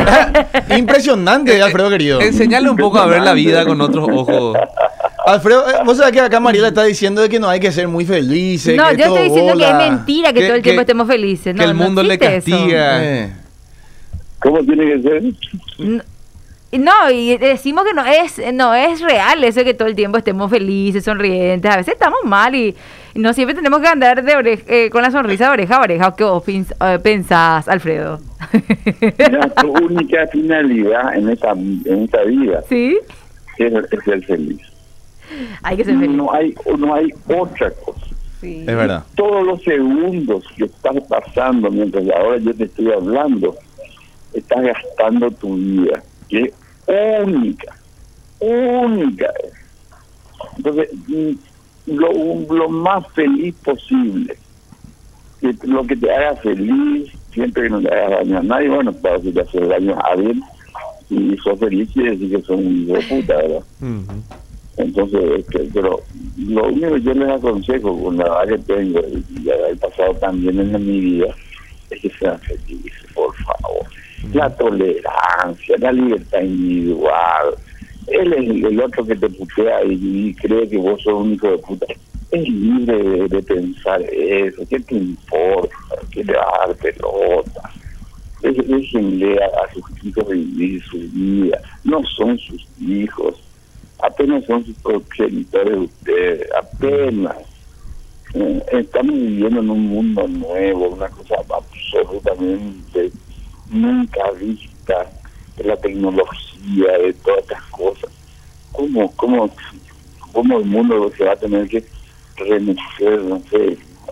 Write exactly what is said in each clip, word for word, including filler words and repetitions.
verdad, impresionante, Alfredo querido. Enseñale un poco a ver la vida con otros ojos. Alfredo, eh, vos sabés que acá Mariela está diciendo de que no hay que ser muy felices. No, que yo todo estoy diciendo bola. que es mentira que, Que- todo el tiempo que- estemos felices. No, que el no mundo le existe eso. castiga. Eh. ¿Cómo tiene que ser? No, no, y decimos que no es no es real eso de que todo el tiempo estemos felices, sonrientes. A veces estamos mal y, y no siempre tenemos que andar de oreja, eh, con la sonrisa de oreja a oreja. ¿Qué vos pens- eh, pensás, Alfredo? Mira, tu única finalidad en esta, en esta vida ¿Sí? es, es ser feliz. Hay que ser feliz. No hay, no hay otra cosa. Sí. Es verdad. Todos los segundos que estás pasando mientras ahora yo te estoy hablando, estás gastando tu vida, que es única, única. Entonces, mm, lo, lo más feliz posible, que lo que te haga feliz, siempre que no le hagas daño a nadie, bueno, para si te hace daño a alguien y sos feliz, quiere decir que son un hijo de puta, ¿verdad? Ujú. Entonces, este, pero lo único que yo les aconsejo con la edad que tengo y ya he pasado también en mi vida es que sean felices, por favor. La tolerancia, la libertad individual. Él es el, el otro que te putea y, y cree que vos sos un hijo de puta. Es libre de, de pensar eso. ¿Qué te importa? ¿Qué le va a dar pelota? Dej- Déjenle a, a sus hijos vivir su vida. No son sus hijos. Apenas son sus progenitores de ustedes. Apenas. Eh, estamos viviendo en un mundo nuevo, una cosa absolutamente nunca vista, de la tecnología, de todas estas cosas. ¿Cómo, cómo, cómo el mundo se va a tener que remecer? No sé,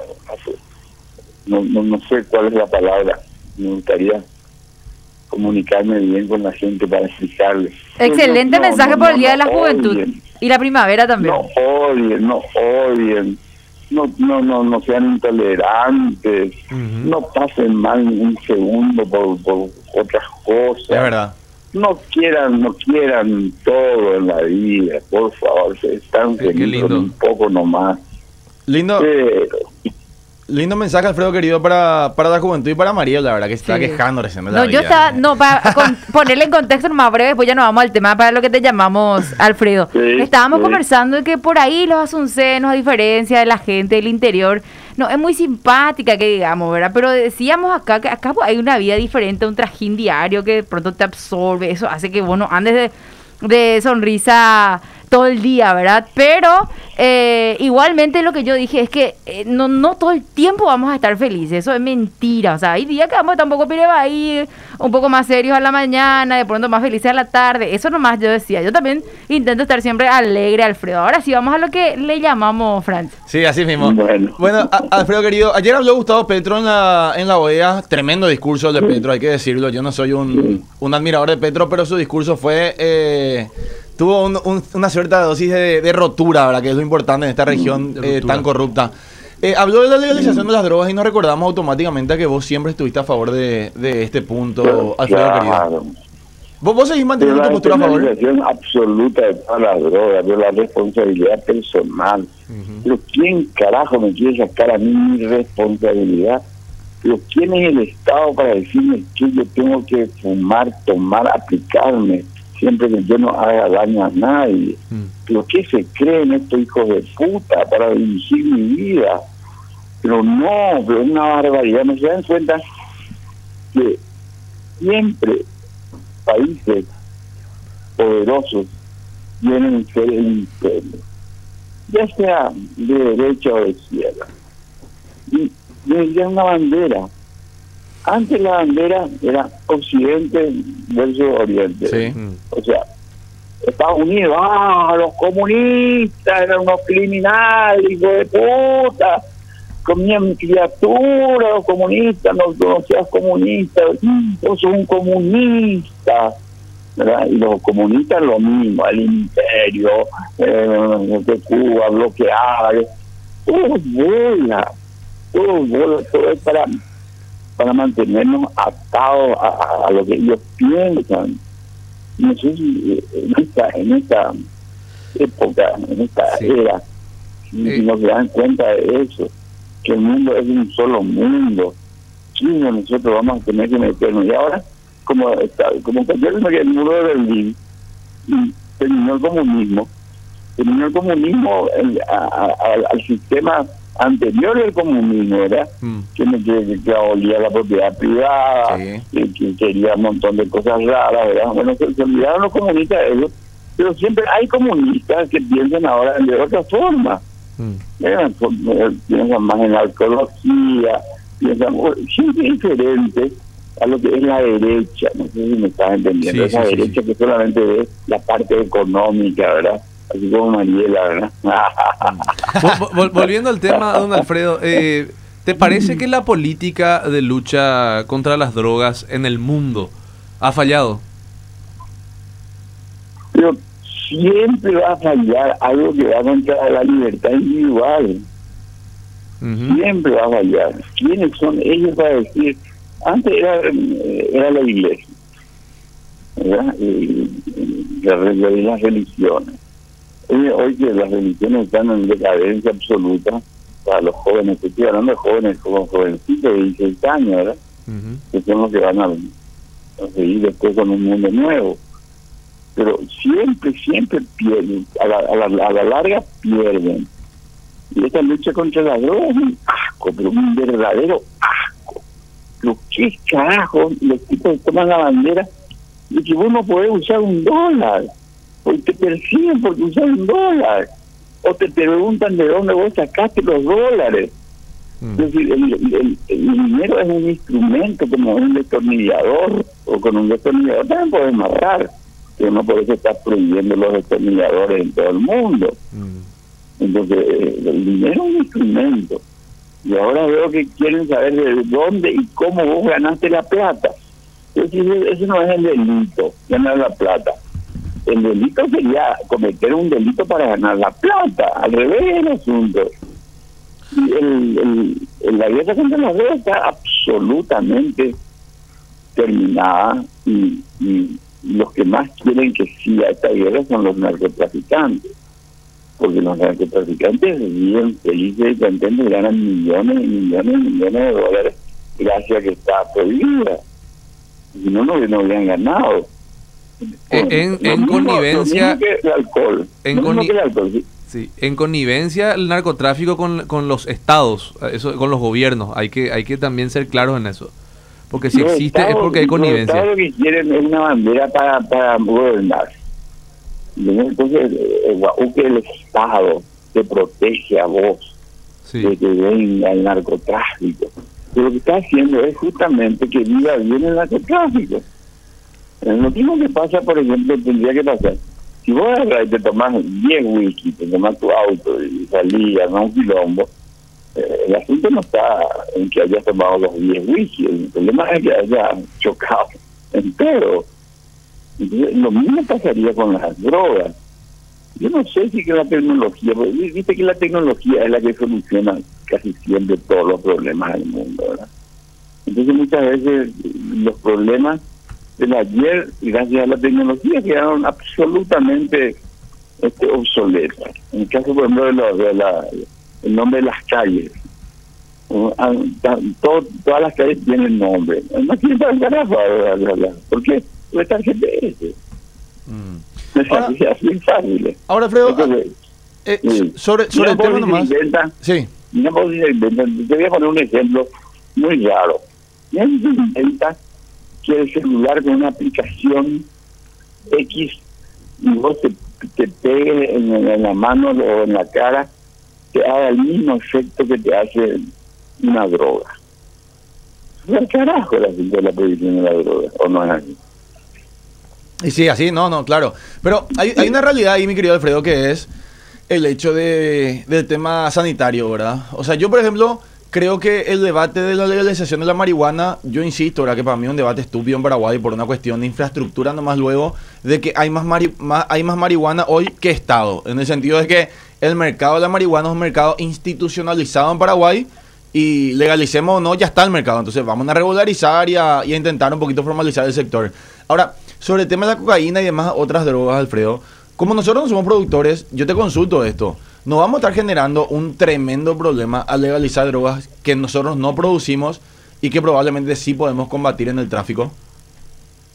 no, no, no sé cuál es la palabra. Me gustaría comunicarme bien con la gente para explicarles. Excelente No, no, mensaje no, por el no, Día de no la Juventud. odien. Y la primavera también. No odien, no odien, no no no no sean intolerantes, Ujú. no pasen mal un segundo por, por otras cosas. Es verdad. No quieran, no quieran todo en la vida, por favor, se están Sí, qué felices lindo. un poco nomás. Lindo, Pero lindo mensaje, Alfredo querido, para, para la juventud y para María, la verdad, que se está Sí. quejando recién de la No, yo vida. estaba, no, para con- ponerle en contexto más breve, después ya nos vamos al tema para lo que te llamamos, Alfredo. Sí, Estábamos sí. conversando de que por ahí los asuncenos, a diferencia de la gente del interior, no es muy simpática que digamos, ¿verdad? Pero decíamos acá que acá pues, hay una vida diferente, un trajín diario que de pronto te absorbe, eso hace que vos no andes de, de sonrisa todo el día, ¿verdad? Pero eh, igualmente lo que yo dije es que eh, no, no todo el tiempo vamos a estar felices, eso es mentira, o sea, hay días que vamos a estar un poco ahí, un poco más serios a la mañana, de pronto más felices a la tarde, eso nomás yo decía, yo también intento estar siempre alegre, Alfredo. Ahora sí, vamos a lo que le llamamos, Franz. Sí, así mismo. Bueno. Bueno, a- Alfredo querido, ayer habló Gustavo Petro en la, en la O E A, tremendo discurso el de Petro, hay que decirlo, yo no soy un, un admirador de Petro, pero su discurso fue, eh, tuvo un- un- una cierta dosis de, de rotura, ¿verdad? Que es lo importante en esta región De eh, ruptura. tan corrupta. Eh, habló de la legalización de las drogas y nos recordamos automáticamente a que vos siempre estuviste a favor de, de este punto, Alfredo querido. claro. ¿Vos, vos seguís Pero manteniendo tu la postura a favor? penalización absoluta de todas las drogas, de la responsabilidad personal. Pero ¿quién carajo me quiere sacar a mí mi responsabilidad? Pero ¿quién es el Estado para decirme que yo tengo que fumar, tomar, aplicarme, siempre que yo no haga daño a nadie? Mm. ¿Pero qué se creen estos hijos de puta para dirigir mi vida? Pero no, pero es una barbaridad. ¿No se dan cuenta que siempre países poderosos tienen ser el imperio, ya sea de derecha o de izquierda? Y necesitan una bandera. Antes la bandera era Occidente versus Oriente. Sí. Mm. O sea, Estados Unidos, ah, los comunistas eran unos criminales, hijos de puta, comían criaturas, los comunistas, no, no seas comunista, vos sos un comunista, ¿verdad? Y los comunistas lo mismo, el imperio, eh, de Cuba, bloqueada, todo vuela, todo vuela, todo es para, para mantenernos atados a, a, a lo que ellos piensan. No sé si en esta, en esta época, en esta Sí. era, si Eh. no se dan cuenta de eso, que el mundo es un solo mundo, chino, nosotros vamos a tener que meternos. Y ahora como está, como cualquier que el muro de Berlín, y terminó el comunismo, terminó el comunismo el, a, a, al sistema anterior del comunismo, ¿verdad? Mm. Que, que, que abolía la propiedad privada, sí. que, que quería un montón de cosas raras, ¿verdad? Bueno, se, se olvidaron los comunistas de eso, pero siempre hay comunistas que piensan ahora de otra forma. Mm. ¿verdad? Piensan más en la arqueología, piensan siempre diferente a lo que es la derecha. No sé si me estás entendiendo. Sí, Esa sí, derecha sí. que solamente ve la parte económica, ¿verdad? Así como Mariela, ¿verdad? Vol volviendo al tema, don Alfredo, eh, ¿te parece que la política de lucha contra las drogas en el mundo ha fallado? Pero siempre va a fallar algo que va contra la libertad individual. Uh-huh. Siempre va a fallar. ¿Quiénes son ellos para decir? Antes era, era la iglesia, ¿verdad? Y, y, y las religiones. Hoy, hoy que las religiones están en decadencia absoluta para los jóvenes, estoy hablando de jóvenes como jovencitos de dieciséis años, ¿verdad? Uh-huh. Que son los que van a, a seguir después con un mundo nuevo. Pero siempre, siempre pierden, a la, a la, a la larga pierden. Y esta lucha contra la droga es un asco, pero un verdadero asco. Pero qué carajo, los tipos toman la bandera de que vos no podés usar un dólar. Porque te persiguen porque usas un dólar, o te preguntan de dónde vos sacaste los dólares. Mm. Es decir, el, el, el dinero es un instrumento como un destornillador, o con un destornillador también puedes amarrar, pero no por eso estás prohibiendo los destornilladores en todo el mundo. Mm. Entonces, el dinero es un instrumento, y ahora veo que quieren saber de dónde y cómo vos ganaste la plata. Es decir, eso no es el delito, ganar la plata. El delito sería cometer un delito para ganar la plata, al revés del asunto. Y el, el, el, la guerra contra la droga está absolutamente terminada, y, y los que más quieren que siga esta guerra son los narcotraficantes, porque los narcotraficantes viven felices y contentos y ganan millones y millones y millones de dólares gracias a que está prohibida. Si no, no, no habrían ganado. En, en, en connivencia el alcohol, en, conni el alcohol sí. Sí, en connivencia el narcotráfico con, con los estados, eso, con los gobiernos, hay que hay que también ser claros en eso, porque si los existe estados, es porque hay connivencia. Los estados lo que quieren es una bandera para, para gobernar. Entonces el, que el estado te protege a vos, sí, de que venga el narcotráfico, pero lo que está haciendo es justamente que viva bien el narcotráfico. Lo mismo que pasa, por ejemplo, tendría que pasar. Si vos agarras y te tomás diez whisky, te tomás tu auto y salías a un quilombo, eh, el asunto no está en que hayas tomado los diez whisky, el problema es que hayas chocado entero. Entonces, lo mismo pasaría con las drogas. Yo no sé si que la tecnología, viste que la tecnología es la que soluciona casi siempre todos los problemas del mundo, ¿verdad? Entonces, muchas veces los problemas del ayer, gracias a la tecnología, quedaron absolutamente este, obsoletas. En el caso, por ejemplo, de, lo, de la, el nombre de las calles. Todo, todas las calles tienen nombre. No tienen para el carajo. ¿Por qué? Porque está el G P S. Mm. Es ahora, así, así es fácil. Ahora, Alfredo, Entonces, eh, sí. sobre, sobre el tema nomás. Inventa, sí. Te voy a poner un ejemplo muy raro. Se inventa que el celular con una aplicación X y vos te, te pegues en, en la mano o en la cara, te haga el mismo efecto que te hace una droga. Es el carajo la, la prohibición de la droga, ¿o no es así? Y sí, así, no, no, claro. Pero hay, hay una realidad ahí, mi querido Alfredo, que es el hecho de del tema sanitario, ¿verdad? O sea, yo, por ejemplo, creo que el debate de la legalización de la marihuana, yo insisto, ¿verdad? Que para mí es un debate estúpido en Paraguay por una cuestión de infraestructura, nomás luego de que hay más, mari más, hay más marihuana hoy que Estado. En el sentido de que el mercado de la marihuana es un mercado institucionalizado en Paraguay y legalicemos o no, ya está el mercado. Entonces vamos a regularizar y a, y a intentar un poquito formalizar el sector. Ahora, sobre el tema de la cocaína y demás otras drogas, Alfredo, como nosotros no somos productores, yo te consulto esto. ¿No vamos a estar generando un tremendo problema al legalizar drogas que nosotros no producimos y que probablemente sí podemos combatir en el tráfico?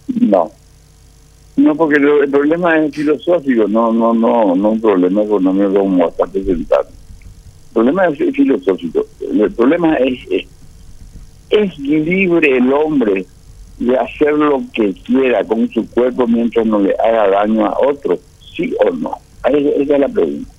No, no, porque lo, el problema es filosófico, no, no, no, no un problema económico como está presentado. El problema es filosófico. El problema es, es, es libre el hombre de hacer lo que quiera con su cuerpo mientras no le haga daño a otro, ¿sí o no? Esa es la pregunta.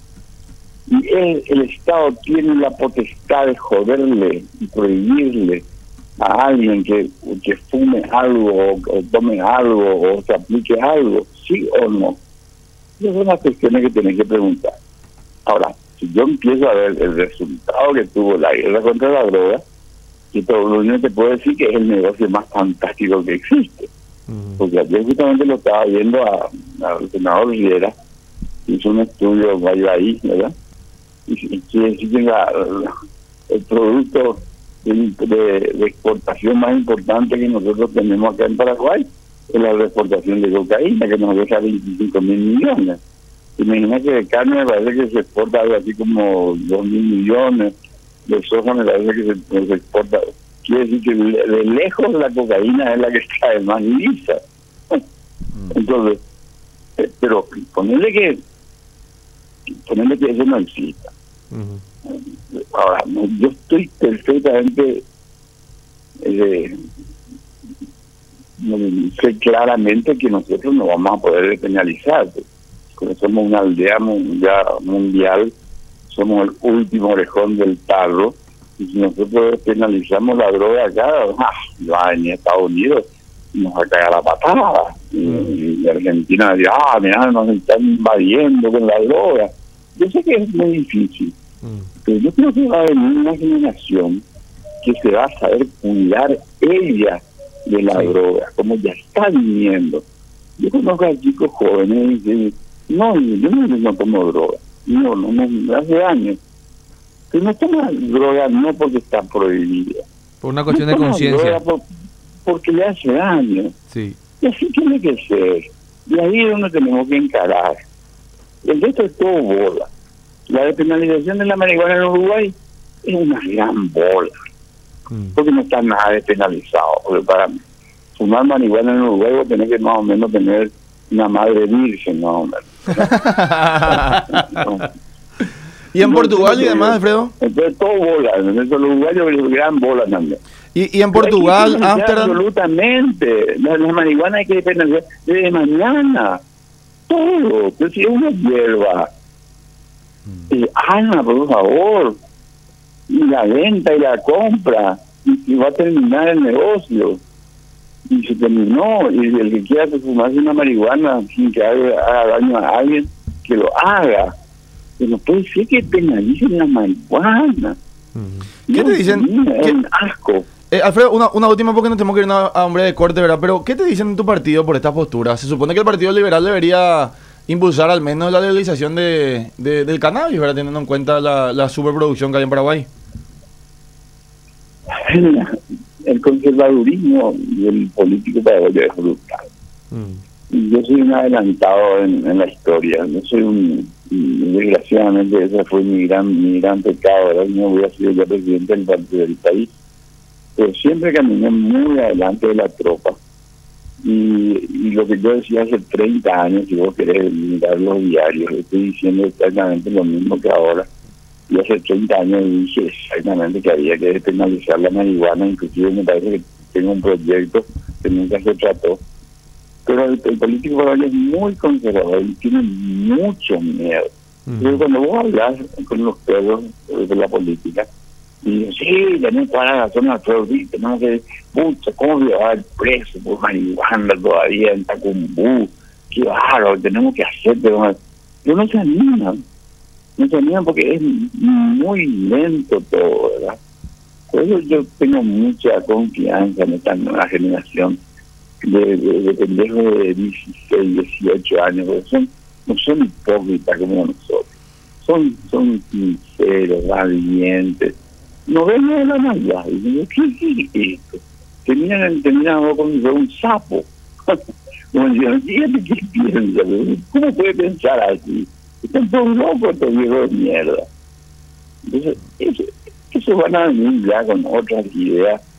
Y el, el Estado tiene la potestad de joderle y prohibirle a alguien que, que fume algo o, o tome algo o se aplique algo, ¿sí o no? Esas son las cuestiones que tenés que preguntar. Ahora, si yo empiezo a ver el resultado que tuvo la guerra contra la droga, y todo lo único que puedo decir que es el negocio más fantástico que existe. Uh-huh. Porque ayer justamente lo estaba viendo a, al senador Rivera, hizo un estudio vaya ahí, ¿verdad? Y, y quiere decir que la, la, el producto de, de, de exportación más importante que nosotros tenemos acá en Paraguay es la exportación de cocaína, que nos deja veinticinco mil millones. Imagina que de carne me parece que se exporta algo así como dos mil millones, de soja me parece que se, se exporta. Quiere decir que de, de lejos la cocaína es la que trae más divisa. Entonces, eh, pero ponerle que ponerle que eso no exista. Uh-huh. Ahora, no, yo estoy perfectamente eh, no, sé claramente que nosotros no vamos a poder despenalizar, porque somos una aldea mundial, mundial, somos el último orejón del tarro, y si nosotros despenalizamos la droga acá, ¡ah! Va en Estados Unidos nos va a caer la patada, y, y Argentina dice, ah, mira, nos están invadiendo con la droga. Yo sé que es muy difícil, mm. pero yo creo que va a venir una generación que se va a saber cuidar ella de la sí. droga, como ya está viniendo. Yo conozco a chicos jóvenes y dicen, no, yo no, no tomo droga, no, no, no, hace años. Pero no toma droga no porque está prohibida. Por una cuestión no de conciencia. Por, porque le hace daño. Sí. Y así tiene que ser. Y ahí es donde tenemos que encarar. El resto es todo bola. La despenalización de la marihuana en Uruguay es una gran bola. Mm. Porque no está nada despenalizado. Porque para fumar marihuana en Uruguay vos tenés que más o menos tener una madre virgen, más o menos. no. ¿Y en no, Portugal y demás, Alfredo? Entonces todo bola. Entonces los uruguayos es gran bola también. ¿Y, y en Portugal, Amsterdam? Absolutamente. La, la marihuana hay que despenalizar desde mañana. Todo, pero si es una hierba, mm. eh, Ana, por favor, y la venta y la compra, y, y va a terminar el negocio, y se terminó, y el que quiera fumarse una marihuana sin que haga, haga daño a alguien, que lo haga, pero no puede ser que penalicen la marihuana. Mm. ¿Qué no, te dicen? Es un asco. Eh, Alfredo, una, una última porque nos tenemos que ir a, a hombre de corte, ¿verdad? Pero, ¿qué te dicen en tu partido por esta postura? Se supone que el Partido Liberal debería impulsar al menos la legalización de, de, del cannabis, ¿verdad? Teniendo en cuenta la, la superproducción que hay en Paraguay. El conservadurismo del político paraguayo es brutal. Mm. Yo soy un adelantado en, en la historia. Yo soy un... Desgraciadamente, ese fue mi gran, mi gran pecado, ¿verdad? No voy a ser ya presidente del, del país. Pero siempre caminé muy adelante de la tropa. Y, y lo que yo decía hace treinta años, si vos querés mirar los diarios, estoy diciendo exactamente lo mismo que ahora. Y hace treinta años dije exactamente que había que despenalizar la marihuana, inclusive me parece que tengo un proyecto que nunca se trató. Pero el, el político paraguayo es muy conservador y tiene mucho miedo. Uh-huh. Pero cuando vos hablas con los perros de la política, y sí, tenemos toda la razón, Alfredo, sí, tenemos que, pucha, ¿cómo llevar preso por marihuana todavía en Tacumbú? Qué bárbaro, tenemos que hacer, pero, pero no se animan, no se animan porque es muy lento todo, ¿verdad? Por eso yo tengo mucha confianza en esta nueva generación de, de, de pendejos de dieciséis, dieciocho años, porque son, no son hipócritas como nosotros, son, son sinceros, valientes. No ven de la maldad. Y digo, ¿qué es esto? Terminan, terminan con un sapo. Como dicen, ¿qué piensa? ¿Cómo puede pensar así? Están todos locos estos viejos de mierda. Entonces, eso, eso van a venir ya con otras ideas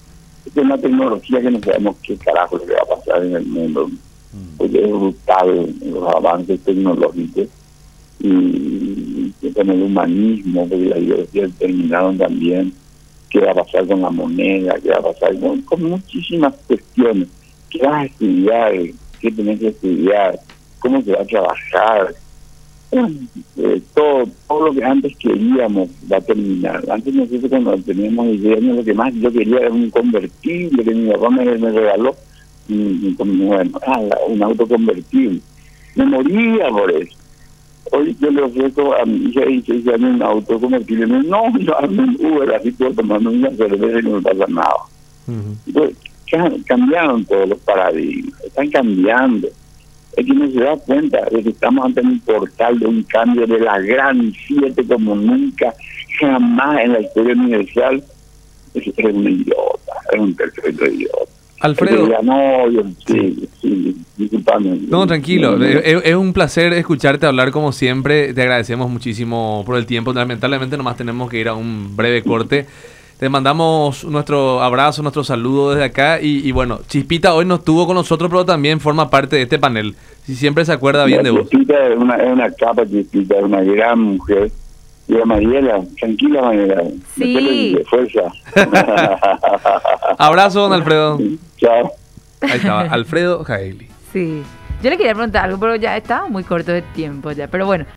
Es una tecnología que no sabemos qué carajo le va a pasar en el mundo, porque es brutal los avances tecnológicos y, y con el humanismo, porque la ideología determinaron también qué va a pasar con la moneda, qué va a pasar con, con muchísimas cuestiones. ¿Qué vas a estudiar? ¿Qué tenés que estudiar? ¿Cómo se va a trabajar? Bueno, eh, todo, todo lo que antes queríamos va a terminar. Antes nosotros cuando teníamos diez años lo que más yo quería era un convertible que mi papá me, me regaló, un, un, bueno, ah, un auto convertible. Me moría por eso. Hoy yo le ofrezco a mi hija de dieciséis años un auto convertible. Me dice, no, yo ando en Uber, así puedo tomando una cerveza y no me pasa nada. Uh-huh. Entonces, cambiaron todos los paradigmas, están cambiando. Es que no se da cuenta de que estamos ante un portal de un cambio de la gran siete como nunca, jamás en la historia universal. Es, es un idiota, es un perfecto idiota. Alfredo. Diga, no, yo, sí, sí, disculpame. No, tranquilo. No, no. Es, es un placer escucharte hablar como siempre. Te agradecemos muchísimo por el tiempo. Lamentablemente nomás tenemos que ir a un breve corte. Te mandamos nuestro abrazo, nuestro saludo desde acá. Y, y bueno, Chispita hoy no estuvo con nosotros, pero también forma parte de este panel. Si siempre se acuerda bien de vos. Chispita es una, es una capa, Chispita, es una gran mujer. Y a Mariela, tranquila Mariela. Sí. De fuerza. Abrazo, don Alfredo. Chao. Ahí estaba, Alfredo Jaeli. Sí. Yo le quería preguntar algo, pero ya estaba muy corto de tiempo ya. Pero bueno.